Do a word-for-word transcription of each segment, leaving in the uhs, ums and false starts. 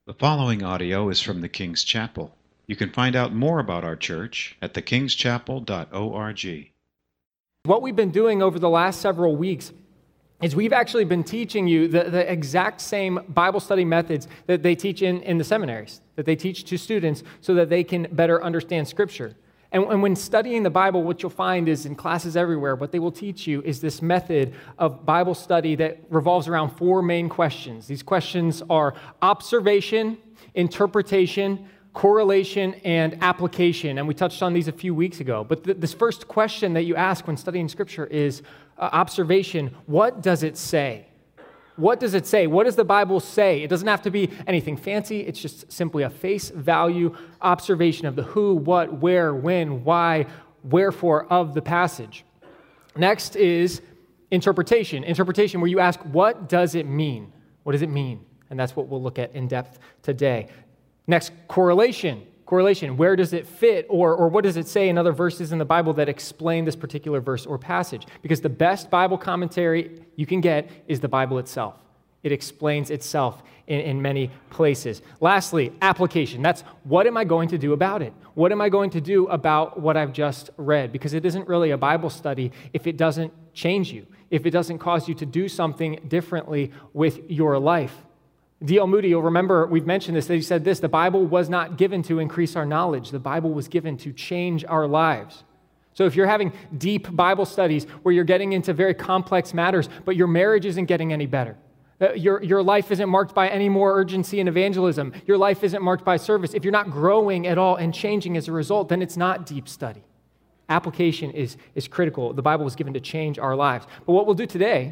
The following audio is from the King's Chapel. You can find out more about our church at the kings chapel dot org. What we've been doing over the last several weeks is we've actually been teaching you the, the exact same Bible study methods that they teach in, in the seminaries, that they teach to students so that they can better understand Scripture. And, and when studying the Bible, what you'll find is in classes everywhere, what they will teach you is this method of Bible study that revolves around four main questions. These questions are observation, interpretation, correlation, and application. And we touched on these a few weeks ago. But th- this first question that you ask when studying Scripture is uh, observation. What does it say? What does it say? What does the Bible say? It doesn't have to be anything fancy. It's just simply a face value observation of the who, what, where, when, why, wherefore of the passage. Next is interpretation. Interpretation where you ask, what does it mean? What does it mean? And that's what we'll look at in depth today. Next, correlation. Correlation, where does it fit, or, or what does it say in other verses in the Bible that explain this particular verse or passage? Because the best Bible commentary you can get is the Bible itself. It explains itself in, in many places. Lastly, application. That's what am I going to do about it? What am I going to do about what I've just read? Because it isn't really a Bible study if it doesn't change you, if it doesn't cause you to do something differently with your life. D L Moody, you'll remember we've mentioned this, that he said this, the Bible was not given to increase our knowledge. The Bible was given to change our lives. So if you're having deep Bible studies where you're getting into very complex matters, but your marriage isn't getting any better, your, your life isn't marked by any more urgency in evangelism, your life isn't marked by service, if you're not growing at all and changing as a result, then it's not deep study. Application is, is critical. The Bible was given to change our lives. But what we'll do today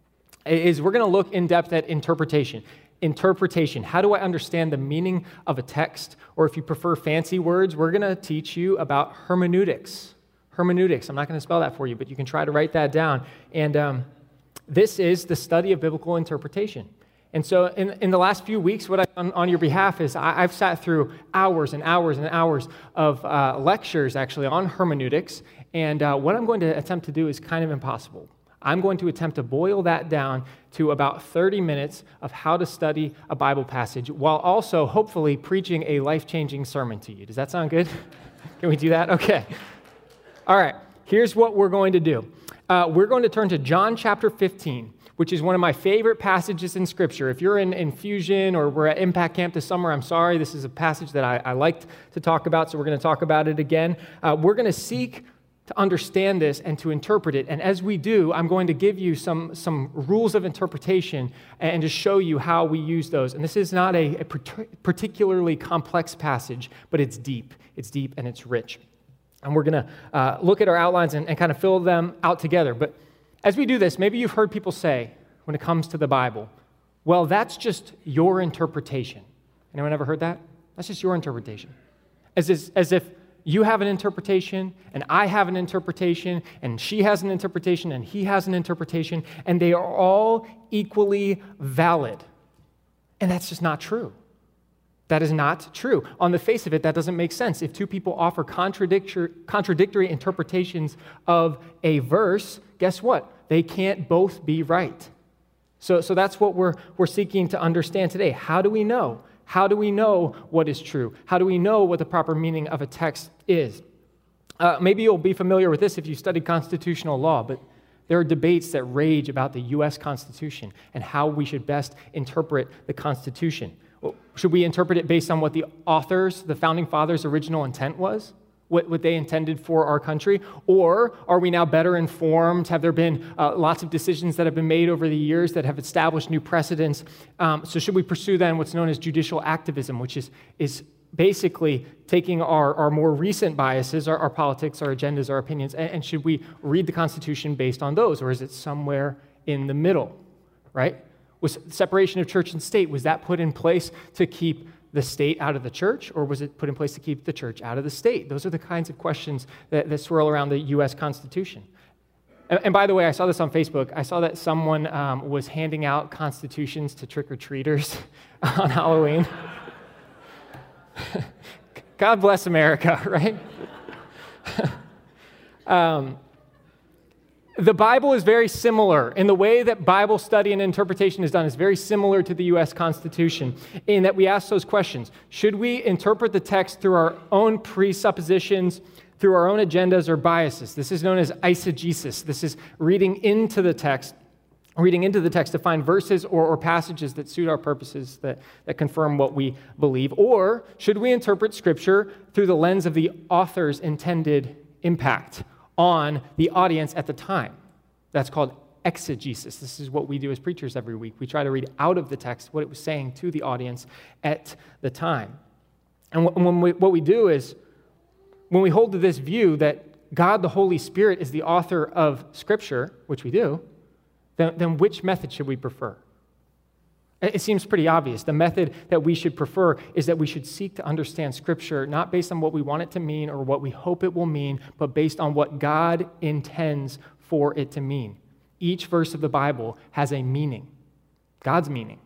is we're going to look in depth at interpretation. Interpretation. How do I understand the meaning of a text? Or if you prefer fancy words, we're going to teach you about hermeneutics. Hermeneutics. I'm not going to spell that for you, but you can try to write that down. And um, this is the study of biblical interpretation. And so in, in the last few weeks, what I've done on your behalf is I, I've sat through hours and hours and hours of uh, lectures actually on hermeneutics. And uh, what I'm going to attempt to do is kind of impossible. I'm going to attempt to boil that down to about thirty minutes of how to study a Bible passage while also hopefully preaching a life-changing sermon to you. Does that sound good? Can we do that? Okay. All right. Here's what we're going to do. Uh, we're going to turn to John chapter fifteen, which is one of my favorite passages in Scripture. If you're in Infusion or we're at Impact Camp this summer, I'm sorry, this is a passage that I, I liked to talk about, so we're going to talk about it again. Uh, we're going to seek to understand this and to interpret it. And as we do, I'm going to give you some, some rules of interpretation and to show you how we use those. And this is not a, a particularly complex passage, but it's deep. It's deep and it's rich. And we're going to uh, look at our outlines and, and kind of fill them out together. But as we do this, maybe you've heard people say, when it comes to the Bible, well, that's just your interpretation. Anyone ever heard that? That's just your interpretation. As, as, as if you have an interpretation, and I have an interpretation, and she has an interpretation, and he has an interpretation, and they are all equally valid. And that's just not true. That is not true. On the face of it, that doesn't make sense. If two people offer contradictory, contradictory interpretations of a verse, guess what? They can't both be right. So, so that's what we're, we're seeking to understand today. How do we know? How do we know what is true? How do we know what the proper meaning of a text is? Uh, maybe you'll be familiar with this if you studied constitutional law, but there are debates that rage about the U S Constitution and how we should best interpret the Constitution. Should we interpret it based on what the authors, the founding fathers' original intent was? What, what they intended for our country? Or are we now better informed? Have there been uh, lots of decisions that have been made over the years that have established new precedents? Um, so should we pursue then what's known as judicial activism, which is, is basically taking our, our more recent biases, our, our politics, our agendas, our opinions, and, and should we read the Constitution based on those? Or is it somewhere in the middle, right? Was separation of church and state, was that put in place to keep the state out of the church, or was it put in place to keep the church out of the state? Those are the kinds of questions that, that swirl around the U S Constitution. And, and by the way, I saw this on Facebook. I saw that someone um, was handing out constitutions to trick-or-treaters on Halloween. God bless America, right? um, The Bible is very similar in the way that Bible study and interpretation is done is very similar to the U S Constitution in that we ask those questions. Should we interpret the text through our own presuppositions, through our own agendas or biases? This is known as eisegesis. This is reading into the text, reading into the text to find verses or, or passages that suit our purposes, that, that confirm what we believe. Or should we interpret Scripture through the lens of the author's intended impact on the audience at the time? That's called exegesis. This is what we do as preachers every week. We try to read out of the text what it was saying to the audience at the time. And when we, what we do is, when we hold to this view that God the Holy Spirit is the author of Scripture, which we do, then, then which method should we prefer? It seems pretty obvious. The method that we should prefer is that we should seek to understand Scripture not based on what we want it to mean or what we hope it will mean, but based on what God intends for it to mean. Each verse of the Bible has a meaning, God's meaning.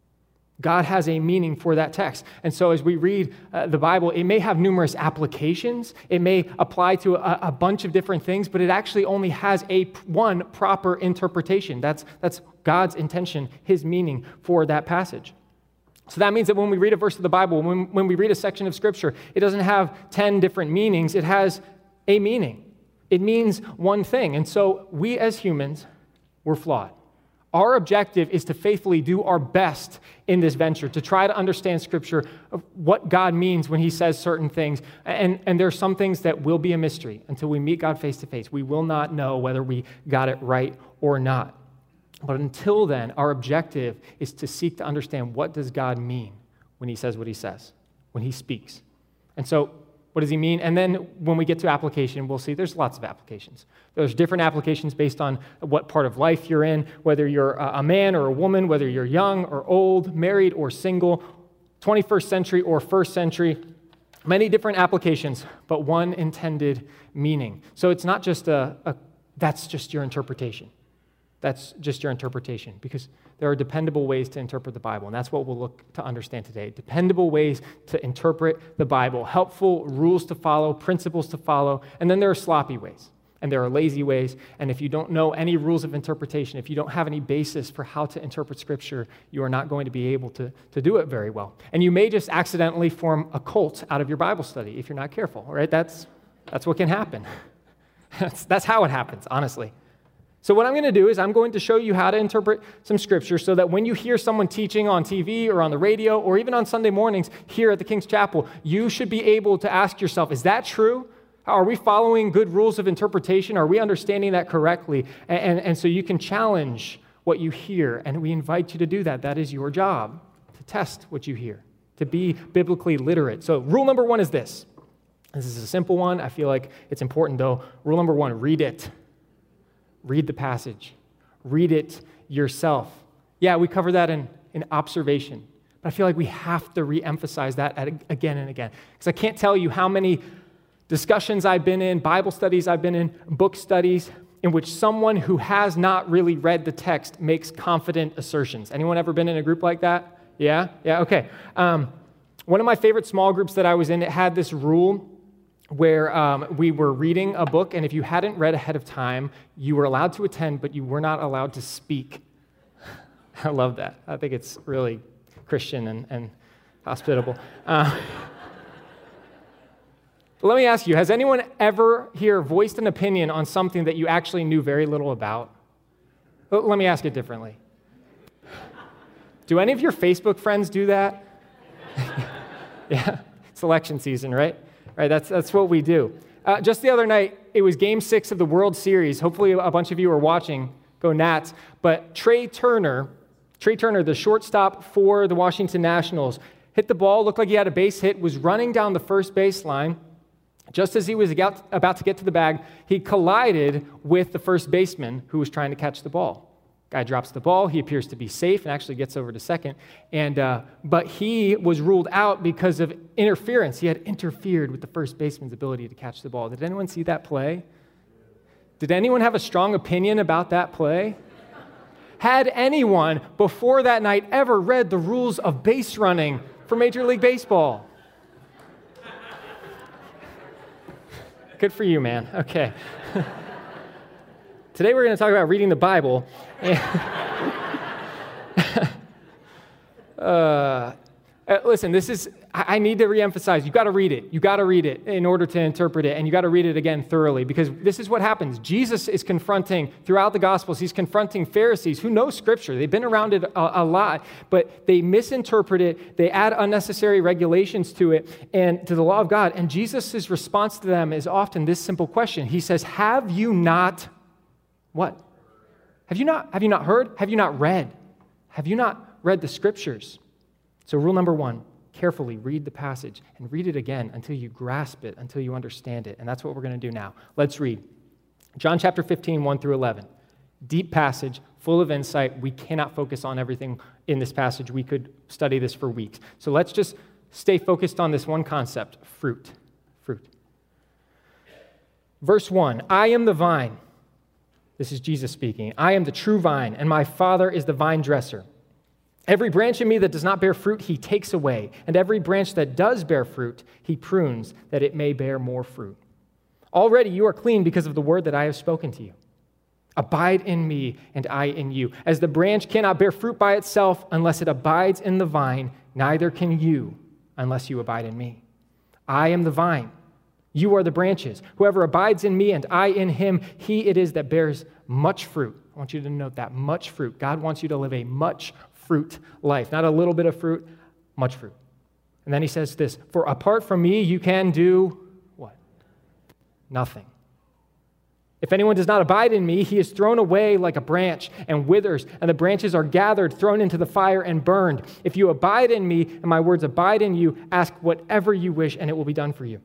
God has a meaning for that text. And so as we read uh, the Bible, it may have numerous applications. It may apply to a, a bunch of different things, but it actually only has a one proper interpretation. That's, that's God's intention, his meaning for that passage. So that means that when we read a verse of the Bible, when, when we read a section of Scripture, it doesn't have ten different meanings. It has a meaning. It means one thing. And so we as humans, we're flawed. Our objective is to faithfully do our best in this venture, to try to understand Scripture, of what God means when he says certain things. And, and there are some things that will be a mystery until we meet God face to face. We will not know whether we got it right or not. But until then, our objective is to seek to understand what does God mean when he says what he says, when he speaks. And so, what does he mean? And then when we get to application, we'll see there's lots of applications. There's different applications based on what part of life you're in, whether you're a man or a woman, whether you're young or old, married or single, twenty-first century or first century. Many different applications, but one intended meaning. So it's not just a, a that's just your interpretation. That's just your interpretation, because there are dependable ways to interpret the Bible, and that's what we'll look to understand today. Dependable ways to interpret the Bible, helpful rules to follow, principles to follow, and then there are sloppy ways, and there are lazy ways, and if you don't know any rules of interpretation, if you don't have any basis for how to interpret Scripture, you are not going to be able to, to do it very well. And you may just accidentally form a cult out of your Bible study if you're not careful, right? That's, that's what can happen. that's, that's how it happens, honestly. So what I'm going to do is I'm going to show you how to interpret some Scripture so that when you hear someone teaching on T V or on the radio or even on Sunday mornings here at the King's Chapel, you should be able to ask yourself, is that true? Are we following good rules of interpretation? Are we understanding that correctly? And, and, and so you can challenge what you hear, and we invite you to do that. That is your job, to test what you hear, to be biblically literate. So rule number one is this. This is a simple one. I feel like it's important, though. Rule number one, read it. Read the passage. Read it yourself. Yeah, we cover that in, in observation, but I feel like we have to re-emphasize that at, again and again, because I can't tell you how many discussions I've been in, Bible studies I've been in, book studies, in which someone who has not really read the text makes confident assertions. Anyone ever been in a group like that? Yeah? Yeah, okay. Um, one of my favorite small groups that I was in, it had this rule where um, we were reading a book, and if you hadn't read ahead of time, you were allowed to attend, but you were not allowed to speak. I love that. I think it's really Christian and, and hospitable. Uh, let me ask you, has anyone ever here voiced an opinion on something that you actually knew very little about? Let me ask it differently. Do any of your Facebook friends do that? Yeah, it's election season, right? Right, that's that's what we do. Uh, just the other night, it was Game Six of the World Series. Hopefully, a bunch of you are watching. Go Nats! But Trey Turner, Trey Turner, the shortstop for the Washington Nationals, hit the ball. Looked like he had a base hit. Was running down the first baseline. Just as he was about to get to the bag, he collided with the first baseman who was trying to catch the ball. Guy drops the ball. He appears to be safe and actually gets over to second. And uh, but he was ruled out because of interference. He had interfered with the first baseman's ability to catch the ball. Did anyone see that play? Did anyone have a strong opinion about that play? Had anyone before that night ever read the rules of base running for Major League Baseball? Good for you, man. Okay. Today we're going to talk about reading the Bible. uh, Uh, listen, this is, I, I need to reemphasize, you got to read it. You got to read it in order to interpret it, and you got to read it again thoroughly, because this is what happens. Jesus is confronting, throughout the Gospels, he's confronting Pharisees who know Scripture. They've been around it a, a lot, but they misinterpret it. They add unnecessary regulations to it and to the law of God, and Jesus' response to them is often this simple question. He says, have you not, what? Have you not, have you not heard? Have you not read? Have you not read the Scriptures? So rule number one, carefully read the passage and read it again until you grasp it, until you understand it. And that's what we're going to do now. Let's read. John chapter fifteen, one through eleven. Deep passage, full of insight. We cannot focus on everything in this passage. We could study this for weeks. So let's just stay focused on this one concept, fruit. Fruit. Verse one, I am the vine. This is Jesus speaking. I am the true vine, and my Father is the vine dresser. Every branch in me that does not bear fruit, he takes away. And every branch that does bear fruit, he prunes, that it may bear more fruit. Already you are clean because of the word that I have spoken to you. Abide in me, and I in you. As the branch cannot bear fruit by itself unless it abides in the vine, neither can you unless you abide in me. I am the vine. You are the branches. Whoever abides in me and I in him, he it is that bears much fruit. I want you to note that, much fruit. God wants you to live a much fruit life, not a little bit of fruit, much fruit. And then he says this, for apart from me, you can do what? Nothing. If anyone does not abide in me, he is thrown away like a branch and withers, and the branches are gathered, thrown into the fire, and burned. If you abide in me, and my words abide in you, ask whatever you wish, and it will be done for you.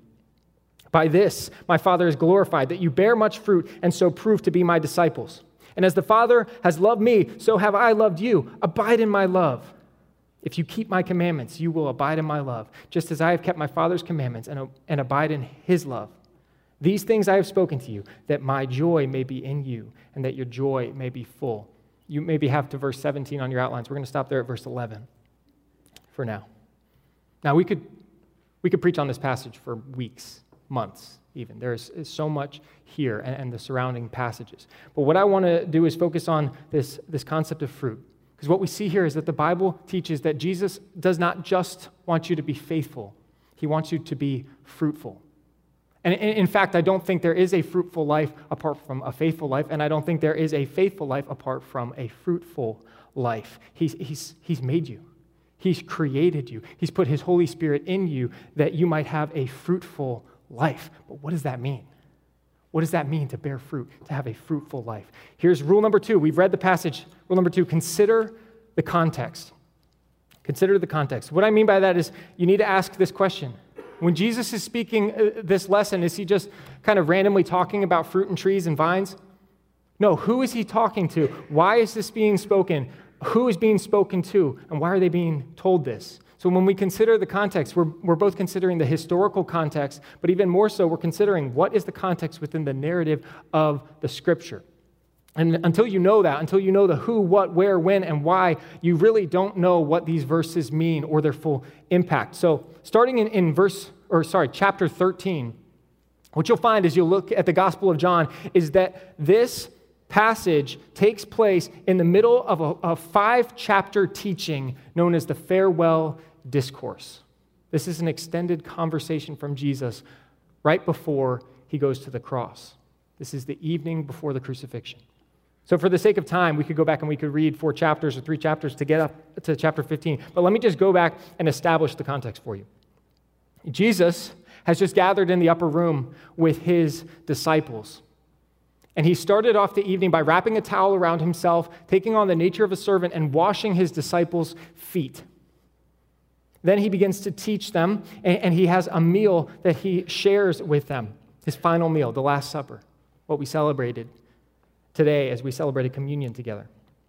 By this, my Father is glorified, that you bear much fruit, and so prove to be my disciples. And as the Father has loved me, so have I loved you. Abide in my love. If you keep my commandments, you will abide in my love, just as I have kept my Father's commandments and, and abide in his love. These things I have spoken to you, that my joy may be in you, and that your joy may be full. You maybe have to verse seventeen on your outlines. We're going to stop there at verse eleven for now. Now, we could, we could preach on this passage for weeks, months even. There's so much here and, and the surrounding passages. But what I want to do is focus on this, this concept of fruit. Because what we see here is that the Bible teaches that Jesus does not just want you to be faithful. He wants you to be fruitful. And in fact, I don't think there is a fruitful life apart from a faithful life, and I don't think there is a faithful life apart from a fruitful life. He's, he's, he's made you. He's created you. He's put his Holy Spirit in you that you might have a fruitful life. But what does that mean? What does that mean to bear fruit, to have a fruitful life? Here's rule number two. We've read the passage. Rule number two, consider the context. Consider the context. What I mean by that is you need to ask this question. When Jesus is speaking this lesson, is he just kind of randomly talking about fruit and trees and vines? No, who is he talking to? Why is this being spoken? Who is being spoken to? And why are they being told this? So when we consider the context, we're, we're both considering the historical context, but even more so, we're considering what is the context within the narrative of the Scripture. And until you know that, until you know the who, what, where, when, and why, you really don't know what these verses mean or their full impact. So starting in, in verse, or sorry, chapter thirteen, what you'll find as you look at the Gospel of John is that this passage takes place in the middle of a, a five-chapter teaching known as the Farewell Discourse. This is an extended conversation from Jesus right before he goes to the cross. This is the evening before the crucifixion. So for the sake of time, we could go back and we could read four chapters or three chapters to get up to chapter fifteen. But let me just go back and establish the context for you. Jesus has just gathered in the upper room with his disciples. And he started off the evening by wrapping a towel around himself, taking on the nature of a servant, and washing his disciples' feet. Then he begins to teach them, and he has a meal that he shares with them, his final meal, the Last Supper, what we celebrated today as we celebrated communion together.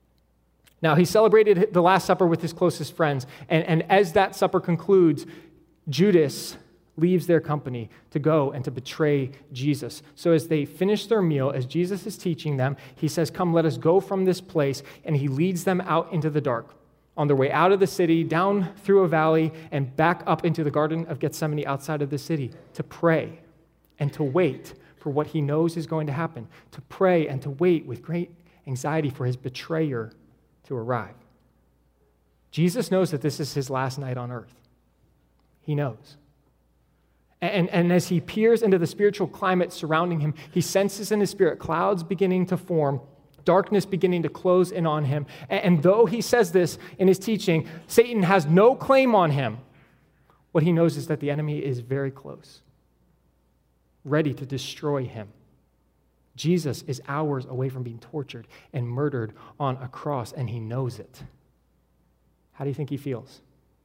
Now, he celebrated the Last Supper with his closest friends, and, and as that supper concludes, Judas leaves their company to go and to betray Jesus. So as they finish their meal, as Jesus is teaching them, he says, "Come, let us go from this place," and he leads them out into the dark, on their way out of the city, down through a valley, and back up into the Garden of Gethsemane outside of the city to pray and to wait for what he knows is going to happen, to pray and to wait with great anxiety for his betrayer to arrive. Jesus knows that this is his last night on earth. He knows. And, and as he peers into the spiritual climate surrounding him, he senses in his spirit clouds beginning to form, darkness beginning to close in on him. And, and though he says this in his teaching, Satan has no claim on him. What he knows is that the enemy is very close, ready to destroy him. Jesus is hours away from being tortured and murdered on a cross, and he knows it. How do you think he feels?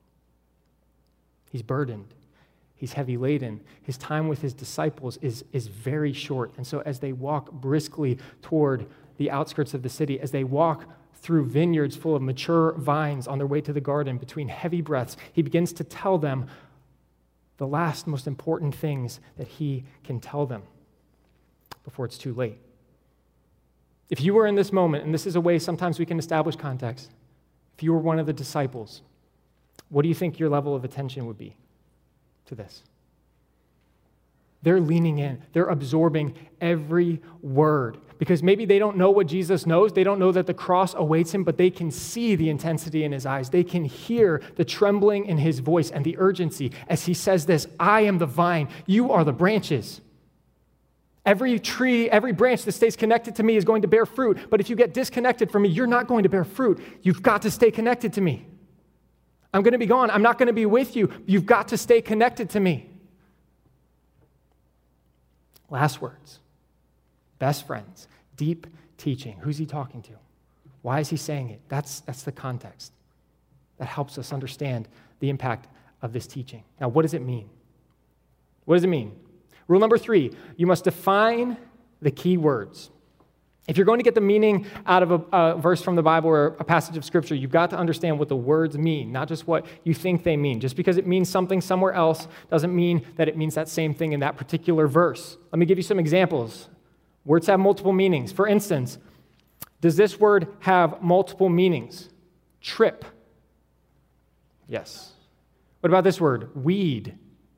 He's burdened. He's heavy laden. His time with his disciples is, is very short. And so as they walk briskly toward the outskirts of the city, as they walk through vineyards full of mature vines on their way to the garden, between heavy breaths, he begins to tell them the last most important things that he can tell them before it's too late. If you were in this moment, and this is a way sometimes we can establish context, if you were one of the disciples, what do you think your level of attention would be to this? They're leaning in. They're absorbing every word because maybe they don't know what Jesus knows. They don't know that the cross awaits him, but they can see the intensity in his eyes. They can hear the trembling in his voice and the urgency as he says this, I am the vine, you are the branches. Every tree, every branch that stays connected to me is going to bear fruit, but if you get disconnected from me, you're not going to bear fruit. You've got to stay connected to me. I'm going to be gone. I'm not going to be with you. You've got to stay connected to me. Last words. Best friends. Deep teaching. Who's he talking to? Why is he saying it? That's, that's the context. That helps us understand the impact of this teaching. Now, what does it mean? What does it mean? Rule number three, you must define the key words. If you're going to get the meaning out of a, a verse from the Bible or a passage of Scripture, you've got to understand what the words mean, not just what you think they mean. Just because it means something somewhere else doesn't mean that it means that same thing in that particular verse. Let me give you some examples. Words have multiple meanings. For instance, does this word have multiple meanings? Trip. Yes. What about this word? Weed.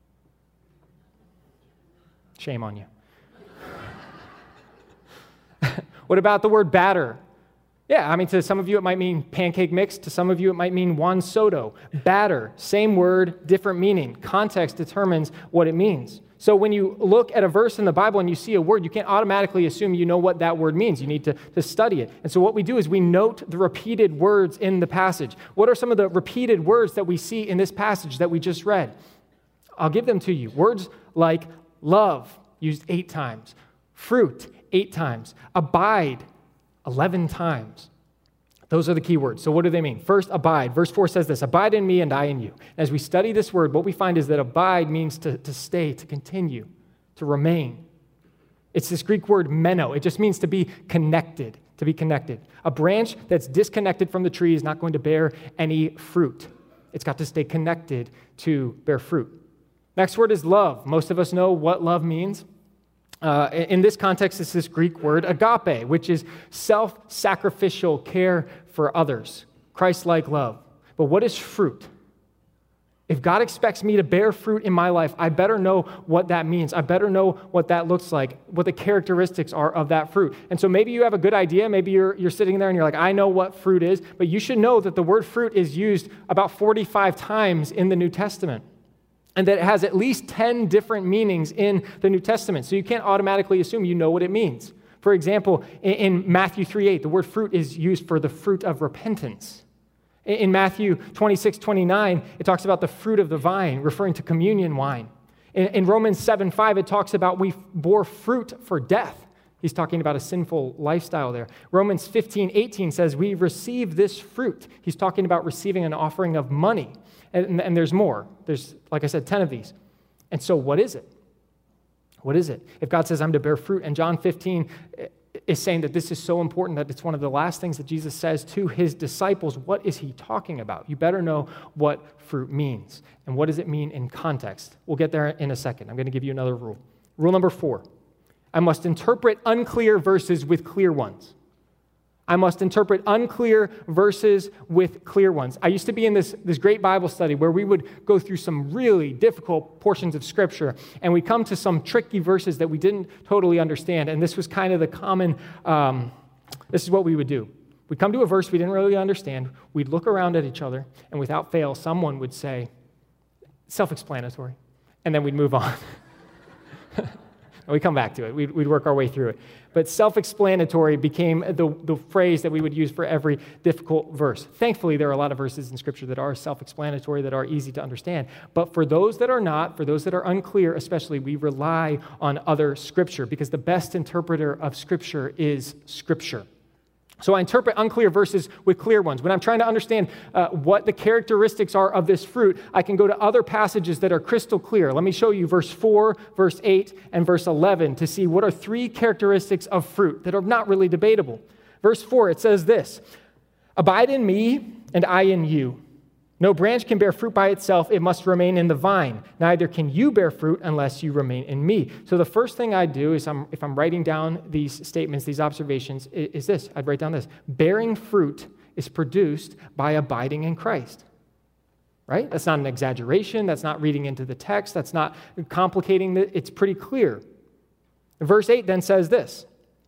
Shame on you. What about the word batter? Yeah, I mean, to some of you it might mean pancake mix. To some of you it might mean Juan Soto. Batter, same word, different meaning. Context determines what it means. So when you look at a verse in the Bible and you see a word, you can't automatically assume you know what that word means. You need to, to study it. And so what we do is we note the repeated words in the passage. What are some of the repeated words that we see in this passage that we just read? I'll give them to you. Words like love, used eight times. Fruit, eight times. Abide, eleven times. Those are the key words. So what do they mean? First, abide. Verse four says this, abide in me and I in you. As we study this word, what we find is that abide means to, to stay, to continue, to remain. It's this Greek word meno. It just means to be connected, to be connected. A branch that's disconnected from the tree is not going to bear any fruit. It's got to stay connected to bear fruit. Next word is love. Most of us know what love means. Uh, in this context, it's this Greek word agape, which is self-sacrificial care for others, Christ-like love. But what is fruit? If God expects me to bear fruit in my life, I better know what that means. I better know what that looks like, what the characteristics are of that fruit. And so maybe you have a good idea. Maybe you're, you're sitting there and you're like, I know what fruit is. But you should know that the word fruit is used about forty-five times in the New Testament, and that it has at least ten different meanings in the New Testament. So you can't automatically assume you know what it means. For example, in Matthew three eight, the word fruit is used for the fruit of repentance. In Matthew twenty-six twenty-nine, it talks about the fruit of the vine, referring to communion wine. In Romans seven five, it talks about we bore fruit for death. He's talking about a sinful lifestyle there. Romans fifteen eighteen says we receive this fruit. He's talking about receiving an offering of money. And, and there's more. There's, like I said, ten of these. And so what is it? What is it? If God says I'm to bear fruit, and John fifteen is saying that this is so important that it's one of the last things that Jesus says to his disciples, what is he talking about? You better know what fruit means. And what does it mean in context? We'll get there in a second. I'm going to give you another rule. Rule number four. I must interpret unclear verses with clear ones. I must interpret unclear verses with clear ones. I used to be in this, this great Bible study where we would go through some really difficult portions of Scripture, and we'd come to some tricky verses that we didn't totally understand, and this was kind of the common, um, this is what we would do. We'd come to a verse we didn't really understand, we'd look around at each other, and without fail, someone would say, self-explanatory, and then we'd move on. And we come back to it. We'd, we'd work our way through it. But self-explanatory became the, the phrase that we would use for every difficult verse. Thankfully, there are a lot of verses in Scripture that are self-explanatory, that are easy to understand. But for those that are not, for those that are unclear especially, we rely on other Scripture because the best interpreter of Scripture is Scripture. So I interpret unclear verses with clear ones. When I'm trying to understand uh, what the characteristics are of this fruit, I can go to other passages that are crystal clear. Let me show you verse four, verse eight, and verse eleven to see what are three characteristics of fruit that are not really debatable. Verse four, it says this, "Abide in me, and I in you. No branch can bear fruit by itself, it must remain in the vine. Neither can you bear fruit unless you remain in me." So the first thing I do is, I'm, if I'm writing down these statements, these observations, is this. I'd write down this. Bearing fruit is produced by abiding in Christ. Right? That's not an exaggeration. That's not reading into the text. That's not complicating it. It's pretty clear. Verse eight then says this,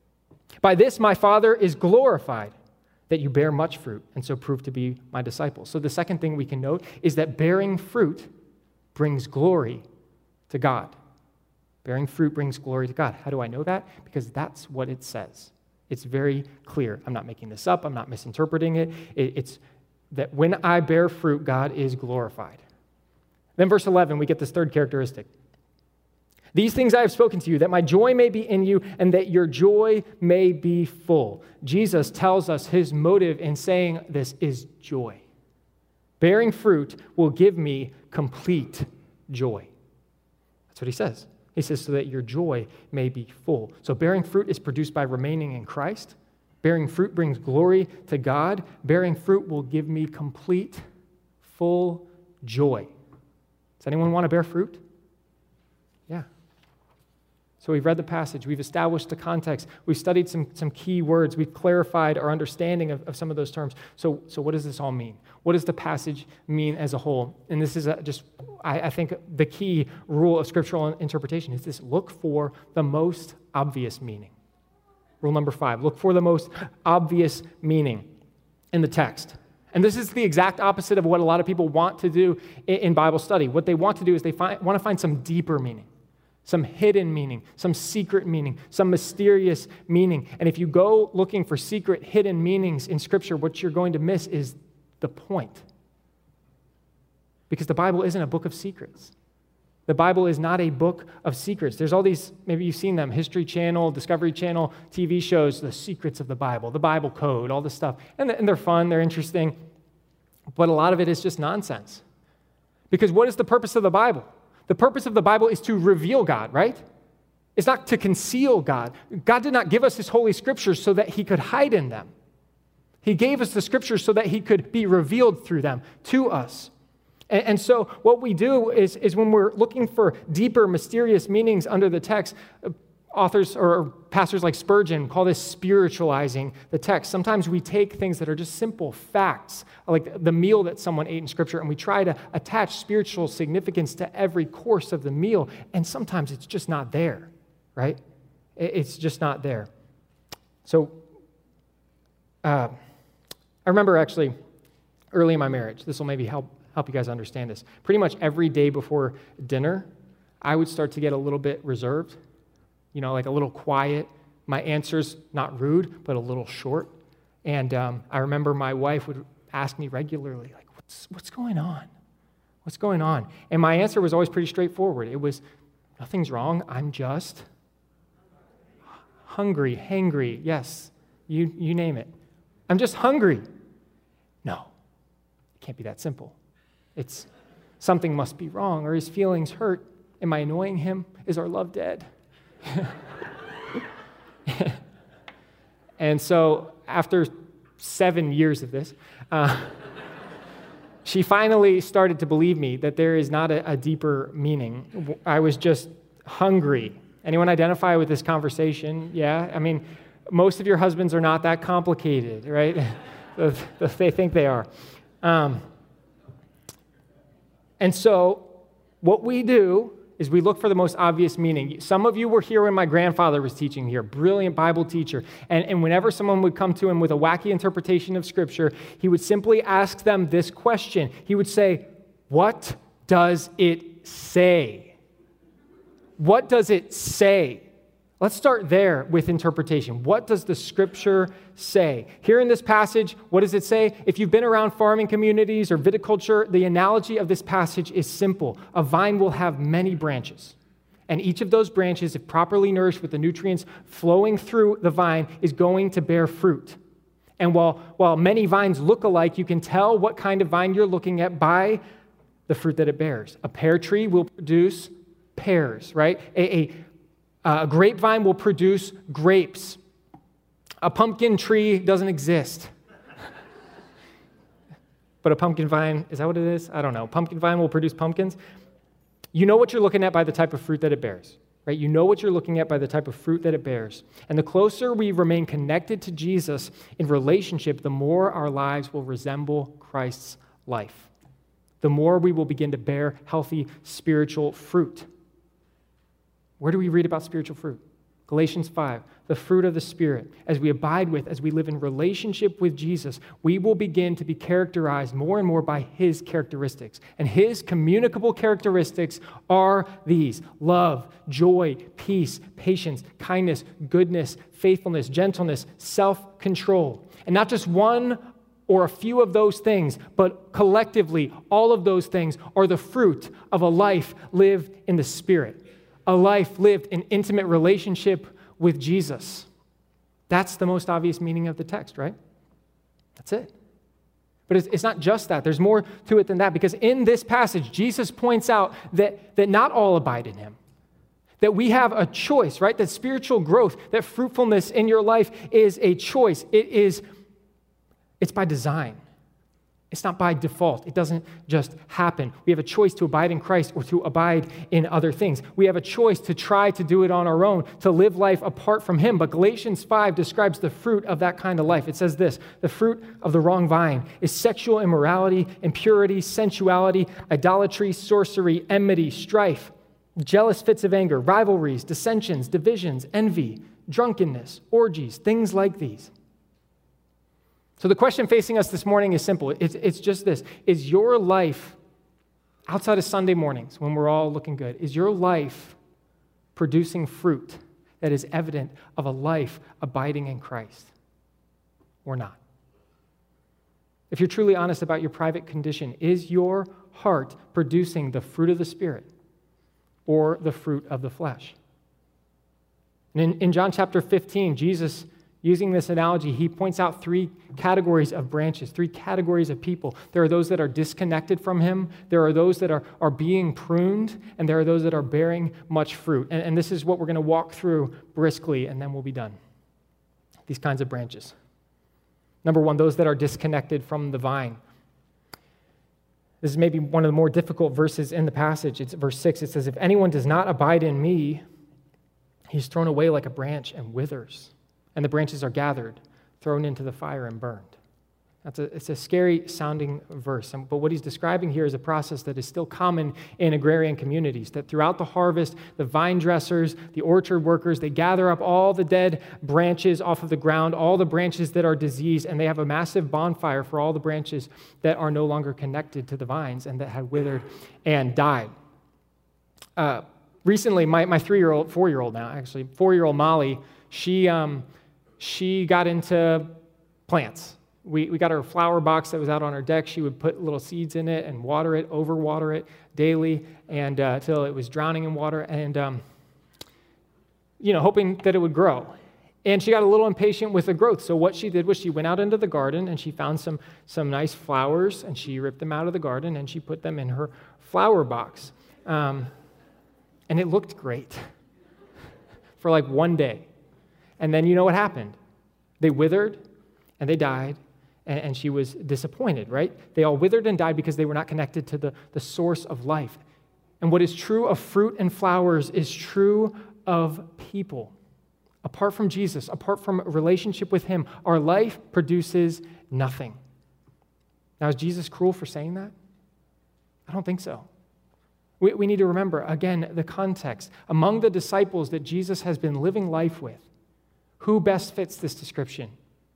"By this my Father is glorified, that you bear much fruit, and so prove to be my disciples." So the second thing we can note is that bearing fruit brings glory to God. Bearing fruit brings glory to God. How do I know that? Because that's what it says. It's very clear. I'm not making this up. I'm not misinterpreting it. It's that when I bear fruit, God is glorified. Then verse eleven, we get this third characteristic. "These things I have spoken to you, that my joy may be in you, and that your joy may be full." Jesus tells us his motive in saying this is joy. Bearing fruit will give me complete joy. That's what he says. He says, so that your joy may be full. So bearing fruit is produced by remaining in Christ. Bearing fruit brings glory to God. Bearing fruit will give me complete, full joy. Does anyone want to bear fruit? Yeah. So we've read the passage, we've established the context, we've studied some, some key words, we've clarified our understanding of, of some of those terms. So, so what does this all mean? What does the passage mean as a whole? And this is a, just, I, I think, the key rule of scriptural interpretation is this: look for the most obvious meaning. Rule number five, look for the most obvious meaning in the text. And this is the exact opposite of what a lot of people want to do in, in Bible study. What they want to do is they find, want to find some deeper meaning. Some hidden meaning, some secret meaning, some mysterious meaning. And if you go looking for secret, hidden meanings in Scripture, what you're going to miss is the point. Because the Bible isn't a book of secrets. The Bible is not a book of secrets. There's all these, maybe you've seen them, History Channel, Discovery Channel, T V shows, the secrets of the Bible, the Bible code, all this stuff. And they're fun, they're interesting, but a lot of it is just nonsense. Because what is the purpose of the Bible? The purpose of the Bible is to reveal God, right? It's not to conceal God. God did not give us his holy scriptures so that he could hide in them. He gave us the scriptures so that he could be revealed through them to us. And, and so what we do is, is when we're looking for deeper, mysterious meanings under the text, authors or pastors like Spurgeon call this spiritualizing the text. Sometimes we take things that are just simple facts, like the meal that someone ate in Scripture, and we try to attach spiritual significance to every course of the meal, and sometimes it's just not there, right? It's just not there. So uh, I remember actually early in my marriage, this will maybe help help you guys understand this. Pretty much every day before dinner, I would start to get a little bit reserved. You know, like a little quiet. My answer's not rude, but a little short. And um, I remember my wife would ask me regularly, like, what's, what's going on? What's going on? And my answer was always pretty straightforward. It was, nothing's wrong. I'm just hungry, hangry. Yes, you, you name it. I'm just hungry. No, it can't be that simple. It's something must be wrong, or his feelings hurt. Am I annoying him? Is our love dead? And so after seven years of this, uh, she finally started to believe me that there is not a, a deeper meaning. I was just hungry. Anyone identify with this conversation? Yeah, I mean, most of your husbands are not that complicated, right? They think they are. Um, and so what we do is we look for the most obvious meaning. Some of you were here when my grandfather was teaching here, brilliant Bible teacher. And, and whenever someone would come to him with a wacky interpretation of Scripture, he would simply ask them this question. He would say, what does it say? What does it say? Let's start there with interpretation. What does the Scripture say? Here in this passage, what does it say? If you've been around farming communities or viticulture, the analogy of this passage is simple. A vine will have many branches. And each of those branches, if properly nourished with the nutrients flowing through the vine, is going to bear fruit. And while, while many vines look alike, you can tell what kind of vine you're looking at by the fruit that it bears. A pear tree will produce pears, right? A, a A grapevine will produce grapes. A pumpkin tree doesn't exist. But a pumpkin vine, is that what it is? I don't know. Pumpkin vine will produce pumpkins. You know what you're looking at by the type of fruit that it bears, right? You know what you're looking at by the type of fruit that it bears. And the closer we remain connected to Jesus in relationship, the more our lives will resemble Christ's life. The more we will begin to bear healthy spiritual fruit. Where do we read about spiritual fruit? Galatians five, the fruit of the Spirit. As we abide with, as we live in relationship with Jesus, we will begin to be characterized more and more by His characteristics. And His communicable characteristics are these: love, joy, peace, patience, kindness, goodness, faithfulness, gentleness, self-control. And not just one or a few of those things, but collectively, all of those things are the fruit of a life lived in the Spirit. A life lived in intimate relationship with Jesus. That's the most obvious meaning of the text, right? That's it. But it's, it's not just that. There's more to it than that, because in this passage, Jesus points out that, that not all abide in Him. That we have a choice, right? That spiritual growth, that fruitfulness in your life is a choice. It is, it's by design. It's not by default. It doesn't just happen. We have a choice to abide in Christ or to abide in other things. We have a choice to try to do it on our own, to live life apart from Him. But Galatians five describes the fruit of that kind of life. It says this: the fruit of the wrong vine is sexual immorality, impurity, sensuality, idolatry, sorcery, enmity, strife, jealous fits of anger, rivalries, dissensions, divisions, envy, drunkenness, orgies, things like these. So the question facing us this morning is simple. It's, it's just this. Is your life, outside of Sunday mornings when we're all looking good, is your life producing fruit that is evident of a life abiding in Christ or not? If you're truly honest about your private condition, is your heart producing the fruit of the Spirit or the fruit of the flesh? And in, in John chapter fifteen, Jesus, using this analogy, he points out three categories of branches, three categories of people. There are those that are disconnected from Him, there are those that are, are being pruned, and there are those that are bearing much fruit. And, and this is what we're going to walk through briskly, and then we'll be done. These kinds of branches. Number one, those that are disconnected from the vine. This is maybe one of the more difficult verses in the passage. It's verse six. It says, if anyone does not abide in me, he's thrown away like a branch and withers. And the branches are gathered, thrown into the fire, and burned. That's a, it's a scary sounding verse. But what he's describing here is a process that is still common in agrarian communities, that throughout the harvest, the vine dressers, the orchard workers, they gather up all the dead branches off of the ground, all the branches that are diseased, and they have a massive bonfire for all the branches that are no longer connected to the vines and that had withered and died. Uh, recently, my, my three-year-old, four-year-old now, actually, four-year-old Molly, she... Um, She got into plants. We, we got her flower box that was out on her deck. She would put little seeds in it and water it, overwater it daily, and uh, till it was drowning in water, and um, you know, hoping that it would grow. And she got a little impatient with the growth. So what she did was she went out into the garden and she found some some nice flowers, and she ripped them out of the garden and she put them in her flower box, um, and it looked great for like one day. And then you know what happened? They withered, and they died, and, and she was disappointed, right? They all withered and died because they were not connected to the, the source of life. And what is true of fruit and flowers is true of people. Apart from Jesus, apart from a relationship with him, our life produces nothing. Now, is Jesus cruel for saying that? I don't think so. We, we need to remember, again, the context. Among the disciples that Jesus has been living life with, who best fits this description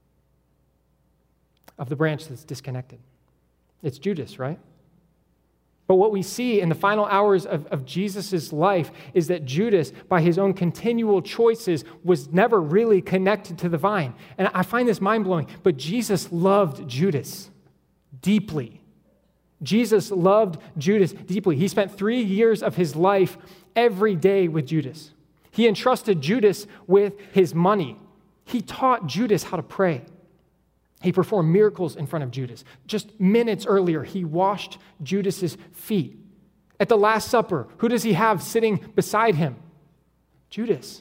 of the branch that's disconnected? It's Judas, right? But what we see in the final hours of, of Jesus' life is that Judas, by his own continual choices, was never really connected to the vine. And I find this mind-blowing, but Jesus loved Judas deeply. Jesus loved Judas deeply. He spent three years of his life every day with Judas. He entrusted Judas with his money. He taught Judas how to pray. He performed miracles in front of Judas. Just minutes earlier, he washed Judas's feet. At the Last Supper, who does he have sitting beside him? Judas.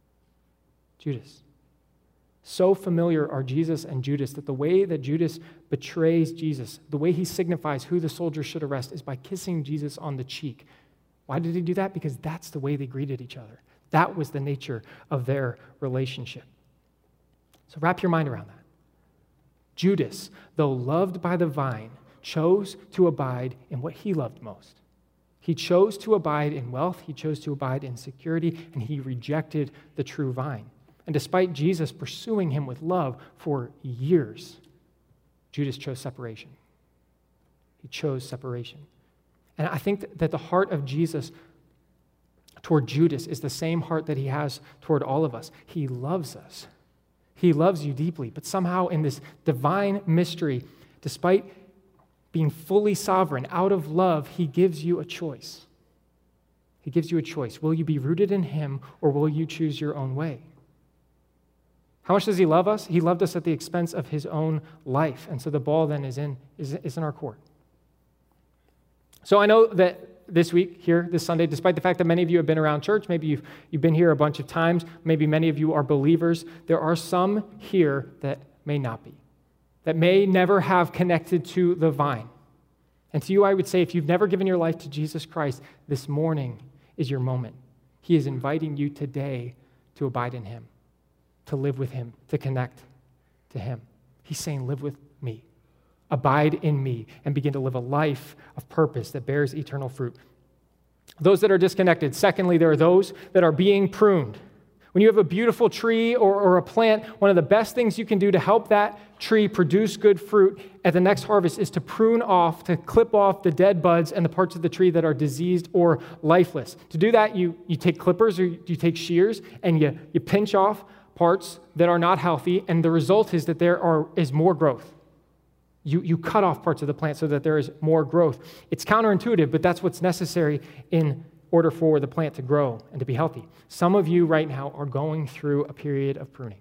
Judas. So familiar are Jesus and Judas that the way that Judas betrays Jesus, the way he signifies who the soldiers should arrest, is by kissing Jesus on the cheek. Why did he do that? Because that's the way they greeted each other. That was the nature of their relationship. So wrap your mind around that. Judas, though loved by the vine, chose to abide in what he loved most. He chose to abide in wealth, he chose to abide in security, and he rejected the true vine. And despite Jesus pursuing him with love for years, Judas chose separation. He chose separation. And I think that the heart of Jesus toward Judas is the same heart that he has toward all of us. He loves us. He loves you deeply, but somehow in this divine mystery, despite being fully sovereign, out of love, he gives you a choice. He gives you a choice. Will you be rooted in him, or will you choose your own way? How much does he love us? He loved us at the expense of his own life, and so the ball then is in, is, is in our court. So I know that this week here, this Sunday, despite the fact that many of you have been around church, maybe you've, you've been here a bunch of times, maybe many of you are believers, there are some here that may not be, that may never have connected to the vine. And to you, I would say, if you've never given your life to Jesus Christ, this morning is your moment. He is inviting you today to abide in him, to live with him, to connect to him. He's saying, live with me. Abide in me and begin to live a life of purpose that bears eternal fruit. Those that are disconnected. Secondly, there are those that are being pruned. When you have a beautiful tree or, or a plant, one of the best things you can do to help that tree produce good fruit at the next harvest is to prune off, to clip off the dead buds and the parts of the tree that are diseased or lifeless. To do that, you, you take clippers or you take shears and you, you pinch off parts that are not healthy, and the result is that there are, is more growth. You, you cut off parts of the plant so that there is more growth. It's counterintuitive, but that's what's necessary in order for the plant to grow and to be healthy. Some of you right now are going through a period of pruning.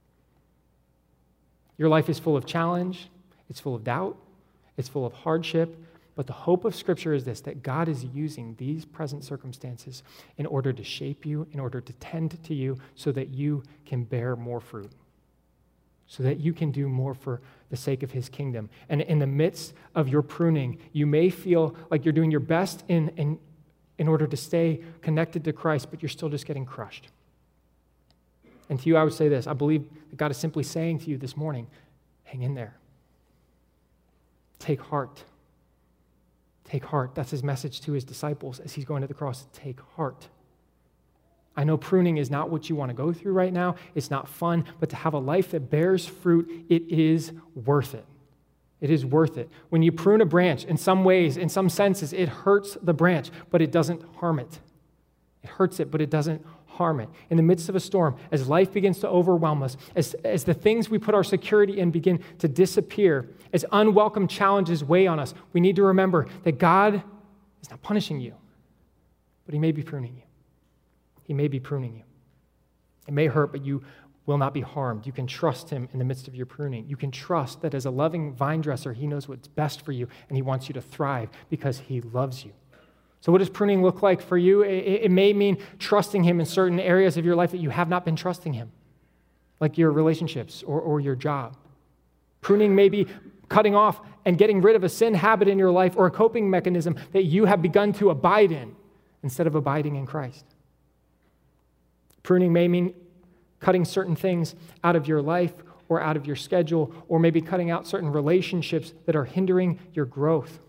Your life is full of challenge, it's full of doubt, it's full of hardship, but the hope of Scripture is this, that God is using these present circumstances in order to shape you, in order to tend to you, so that you can bear more fruit, so that you can do more for the sake of his kingdom. And in the midst of your pruning, you may feel like you're doing your best in, in, in order to stay connected to Christ, but you're still just getting crushed. And to you, I would say this. I believe that God is simply saying to you this morning, hang in there. Take heart. Take heart. That's his message to his disciples as he's going to the cross. Take heart. I know pruning is not what you want to go through right now. It's not fun, but to have a life that bears fruit, it is worth it. It is worth it. When you prune a branch, in some ways, in some senses, it hurts the branch, but it doesn't harm it. It hurts it, but it doesn't harm it. In the midst of a storm, as life begins to overwhelm us, as, as the things we put our security in begin to disappear, as unwelcome challenges weigh on us, we need to remember that God is not punishing you, but he may be pruning you. He may be pruning you. It may hurt, but you will not be harmed. You can trust him in the midst of your pruning. You can trust that as a loving vine dresser, he knows what's best for you, and he wants you to thrive because he loves you. So what does pruning look like for you? It, it may mean trusting him in certain areas of your life that you have not been trusting him, like your relationships or, or your job. Pruning may be cutting off and getting rid of a sin habit in your life or a coping mechanism that you have begun to abide in instead of abiding in Christ. Pruning may mean cutting certain things out of your life or out of your schedule, or maybe cutting out certain relationships that are hindering your growth.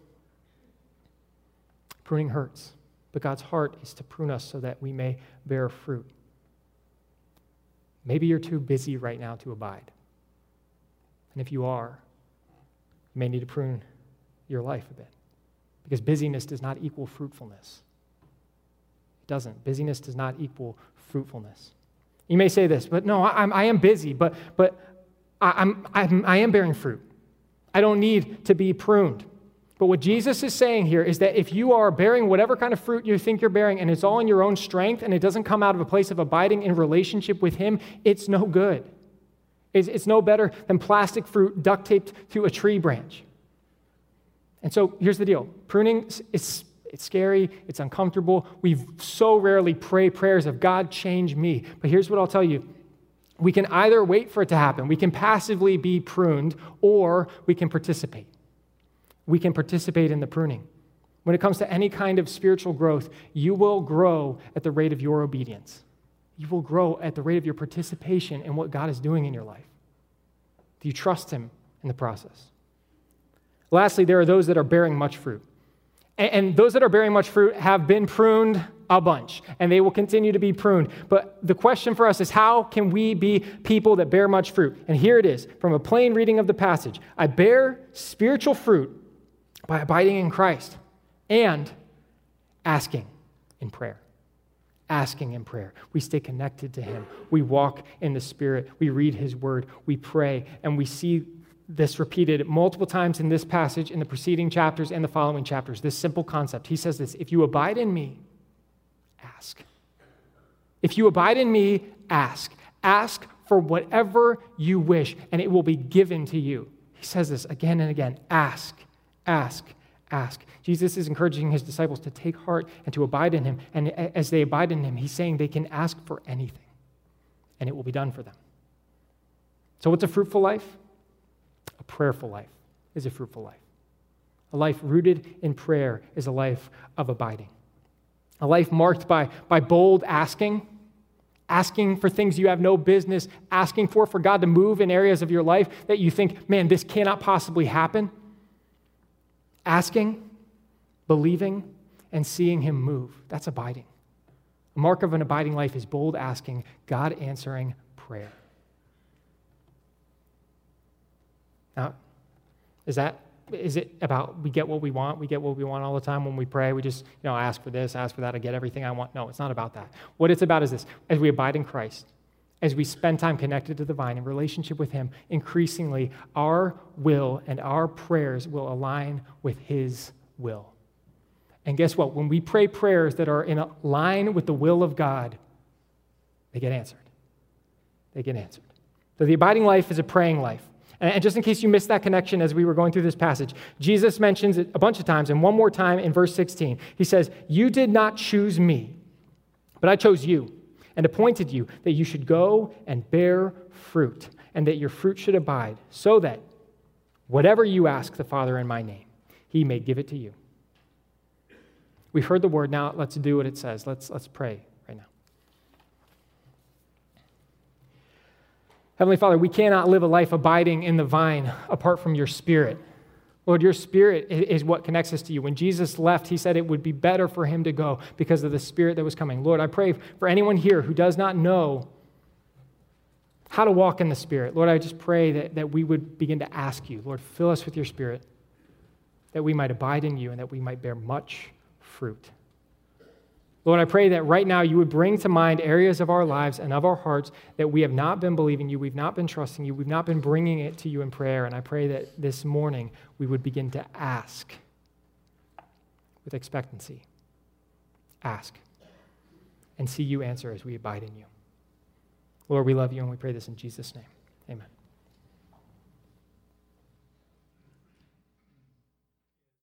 Pruning hurts, but God's heart is to prune us so that we may bear fruit. Maybe you're too busy right now to abide. And if you are, you may need to prune your life a bit, because busyness does not equal fruitfulness. It doesn't. Busyness does not equal fruitfulness. You may say this, but no, I'm, I am busy, but, but I'm, I'm, I am bearing fruit. I don't need to be pruned. But what Jesus is saying here is that if you are bearing whatever kind of fruit you think you're bearing, and it's all in your own strength, and it doesn't come out of a place of abiding in relationship with Him, it's no good. It's, it's no better than plastic fruit duct taped to a tree branch. And so here's the deal. Pruning, it's, it's scary, it's uncomfortable. We so rarely pray prayers of, God, change me. But here's what I'll tell you. We can either wait for it to happen, we can passively be pruned, or we can participate. We can participate in the pruning. When it comes to any kind of spiritual growth, you will grow at the rate of your obedience. You will grow at the rate of your participation in what God is doing in your life. Do you trust Him in the process? Lastly, there are those that are bearing much fruit. And those that are bearing much fruit have been pruned a bunch, and they will continue to be pruned. But the question for us is, how can we be people that bear much fruit? And here it is, from a plain reading of the passage. I bear spiritual fruit by abiding in Christ and asking in prayer. Asking in prayer. We stay connected to Him. We walk in the Spirit. We read His Word. We pray, and we see this repeated multiple times in this passage, in the preceding chapters and the following chapters, this simple concept. He says this, if you abide in me, ask. If you abide in me, ask. Ask for whatever you wish, and it will be given to you. He says this again and again. Ask, ask, ask. Jesus is encouraging His disciples to take heart and to abide in Him. And as they abide in Him, He's saying they can ask for anything, and it will be done for them. So what's a fruitful life? A prayerful life is a fruitful life. A life rooted in prayer is a life of abiding. A life marked by, by bold asking, asking for things you have no business asking for, for God to move in areas of your life that you think, man, this cannot possibly happen. Asking, believing, and seeing Him move. That's abiding. A mark of an abiding life is bold asking, God answering prayer. Now, is that, is it about we get what we want? We get what we want all the time when we pray. We just, you know, ask for this, ask for that, I get everything I want. No, it's not about that. What it's about is this. As we abide in Christ, as we spend time connected to the vine in relationship with Him, increasingly our will and our prayers will align with His will. And guess what? When we pray prayers that are in line with the will of God, they get answered. They get answered. So the abiding life is a praying life. And just in case you missed that connection as we were going through this passage, Jesus mentions it a bunch of times, and one more time in verse sixteen. He says, you did not choose me, but I chose you and appointed you that you should go and bear fruit, and that your fruit should abide, so that whatever you ask the Father in my name, He may give it to you. We've heard the word. Now let's do what it says. Let's, let's pray right now. Heavenly Father, we cannot live a life abiding in the vine apart from your Spirit. Lord, your Spirit is what connects us to you. When Jesus left, He said it would be better for Him to go because of the Spirit that was coming. Lord, I pray for anyone here who does not know how to walk in the Spirit. Lord, I just pray that, that we would begin to ask you, Lord, fill us with your Spirit, that we might abide in you and that we might bear much fruit. Lord, I pray that right now you would bring to mind areas of our lives and of our hearts that we have not been believing you, we've not been trusting you, we've not been bringing it to you in prayer. And I pray that this morning we would begin to ask with expectancy. Ask and see you answer as we abide in you. Lord, we love you and we pray this in Jesus' name. Amen.